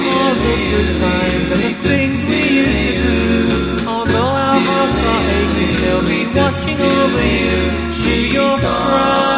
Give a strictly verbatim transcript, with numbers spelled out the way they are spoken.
all the good times and the things we used to do. Although our hearts are aching, they'll be watching over you through your stride.